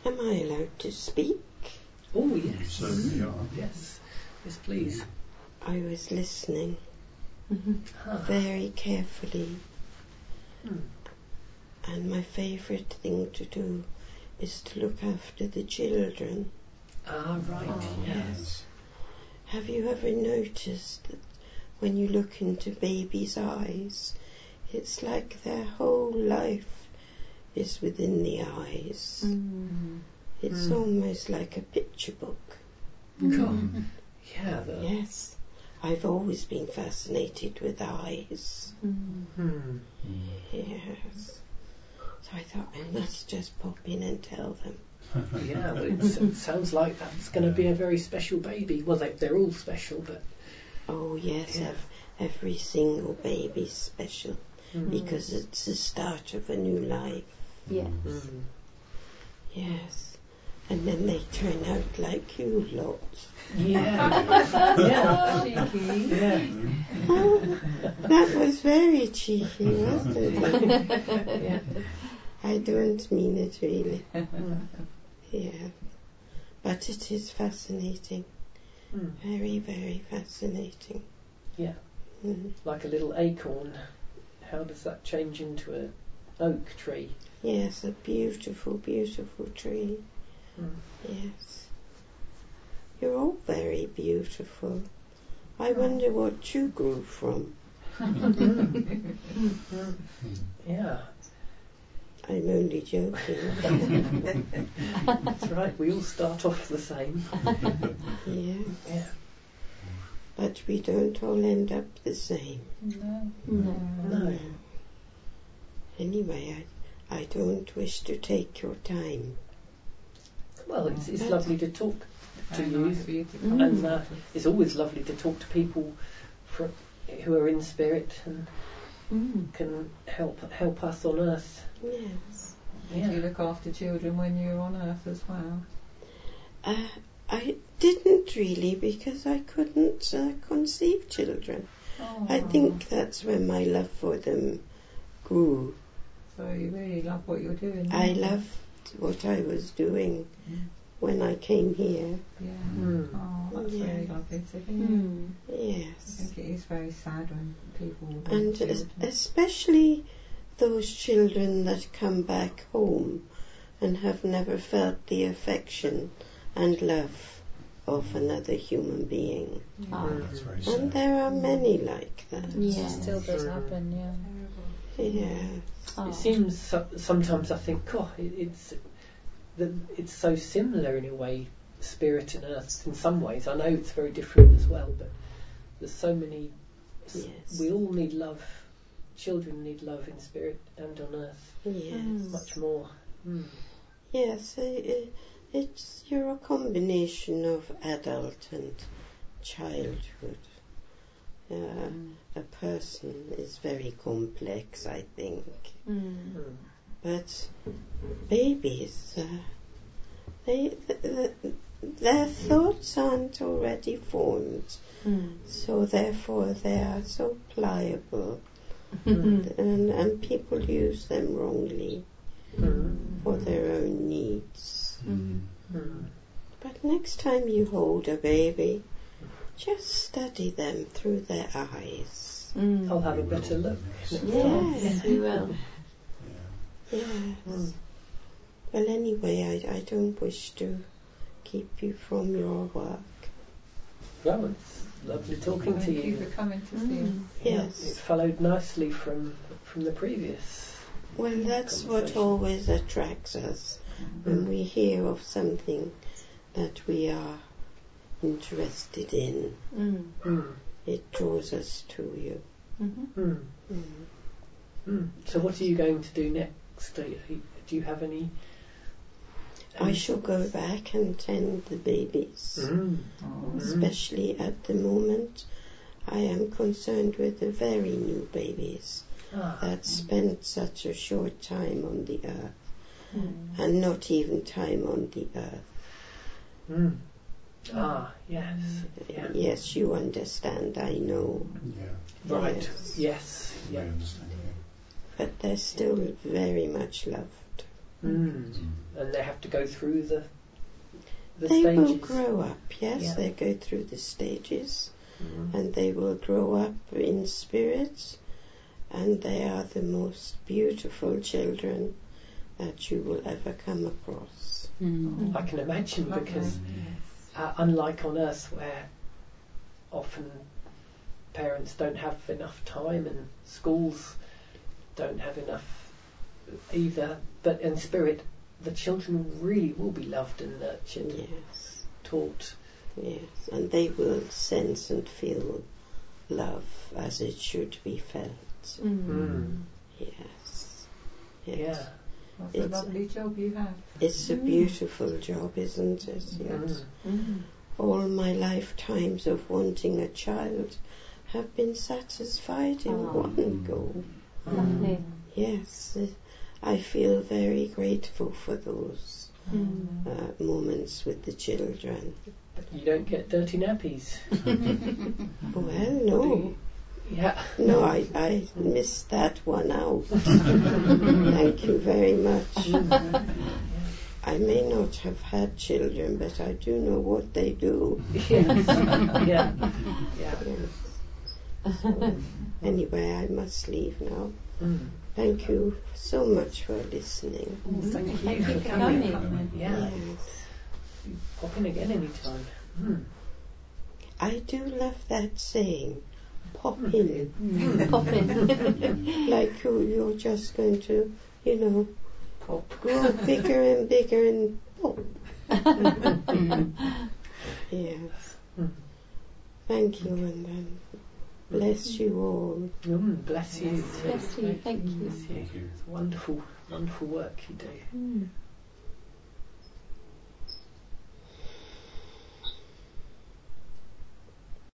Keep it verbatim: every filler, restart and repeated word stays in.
Am I allowed to speak? Oh, yes. You certainly are. Yes. Yes, please. I was listening Ah. very carefully, Hmm. and my favourite thing to do is to look after the children. Ah, right. Oh, Yes. Have you ever noticed that when you look into babies' eyes, it's like their whole life is within the eyes? Mm. It's Mm. almost like a picture book. God. Yeah. The, Yes, I've always been fascinated with eyes. Mm. Hmm. Yes. So I thought I must just pop in and tell them. Yeah, well, it s- sounds like that's going to be a very special baby. Well, they, they're all special, but Oh yes, Yeah. ev- every single baby's special Mm. because it's the start of a new life. Yes. Mm. Yes. And then they turn out like you lot. Yeah, yeah, Cheeky. yeah. Oh, that was very cheeky, wasn't it? Yeah. I don't mean it really. Mm. Yeah. But it is fascinating. Mm. Very, very fascinating. Yeah, Mm. like a little acorn. How does that change into an oak tree? Yes, a beautiful, beautiful tree. Mm. Yes. You're all very beautiful. I wonder what you grew from. Mm. Yeah, I'm only joking. that's right. We all start off the same. Yeah. Yeah. But we don't all end up the same. No. Mm. No. No. Anyway, I, I don't wish to take your time. Well, it's, it's But- lovely to talk to Very you, nice for you to come. and uh, it's always lovely to talk to people fr who are in spirit and Mm. can help help us on earth. Yes. Did Yeah. you look after children when you were on earth as well? Uh, I didn't really because I couldn't uh, conceive children. Oh. I think that's when my love for them grew. So you really love what you're doing. I don't you? loved what I was doing Mm. when I came here. Yeah. Mm. Oh, that's Yeah. really lovely to hear. Mm. I Yes. think it is very sad when people want And children. es- especially those children that come back home and have never felt the affection and love of another human being. Ah. That's very And sad. there are many like that. Yeah. Still does Mm. happen, yeah. Yeah. Oh. It seems so, sometimes I think, oh, it, it's the, it's so similar in a way, spirit and earth. In some ways, I know it's very different as well, but there's so many. s- Yes. We all need love. Children need love in spirit and on earth Yes. much more. Mm. Yes, i i it's you're a combination of adult and childhood. Uh, a person is very complex, I think. Mm. Mm. But babies, uh, they, th- th- their thoughts aren't already formed, Mm. so therefore they are so pliable, Mm. and, and people use them wrongly Mm. for their own needs. Mm. Mm. But next time you hold a baby, just study them through their eyes. Mm. I'll have a better look. Yes, You will. yes. Mm. Well, anyway, I, I don't wish to keep you from your work. Well, it's lovely talking to Thank you you. for coming to see Mm. us. Yeah, Yes. it followed nicely from from the previous. Well, that's what Conversation. always attracts us when we hear of something that we are interested in. Mm. Mm. It draws us to you. Mm-hmm. Mm. Mm. Mm. So what are you going to do next? Do you, do you have any? I shall go back and tend the babies. Mm. Oh. Especially at the moment, I am concerned with the very new babies Ah. that spent such a short time on the earth, Mm. and not even time on the earth. Mm. Ah, yes. Yeah. Yes, you understand, I know, Yeah, Right. Yes. Yes. we Yeah. understand. but they're still very much loved. Mm. And they have to go through the the They stages. will grow up, yes, Yeah. they go through the stages, Mm. and they will grow up in spirit, and they are the most beautiful children that you will ever come across. Mm. I can imagine, Lovely. because Yes. uh, unlike on Earth, where often parents don't have enough time and schools don't have enough either, but in spirit, the children really will be loved and nurtured, and Yes, taught. yes, and they will sense and feel love as it should be felt. Mm. Yes, yes. Yeah. What a It's- lovely job you have. It's a beautiful job, isn't it? Yes. Mm. All my lifetimes of wanting a child have been satisfied in Oh. one go. Lovely. Yes, uh, I feel very grateful for those Mm. uh, moments with the children. But you don't get dirty nappies. Well, Do no, you? Yeah. no, I, I missed that one out. Thank you very much. I may not have had children, but I do know what they do. Yes. Yeah. Yeah. Yes. So, anyway, I must leave now. Mm. Thank you so much for listening. Thank you Thank for you for coming. coming. Yeah. Yes. Pop in again anytime. Mm. I do love that saying, pop in. Pop in. Like you, you're just going to, you know, Pop. grow bigger and bigger and pop. Yes. Mm. Thank you, and then bless you all. Mm, bless you. Bless you. Thank you. Bless you. It's wonderful, wonderful work you do. Mm.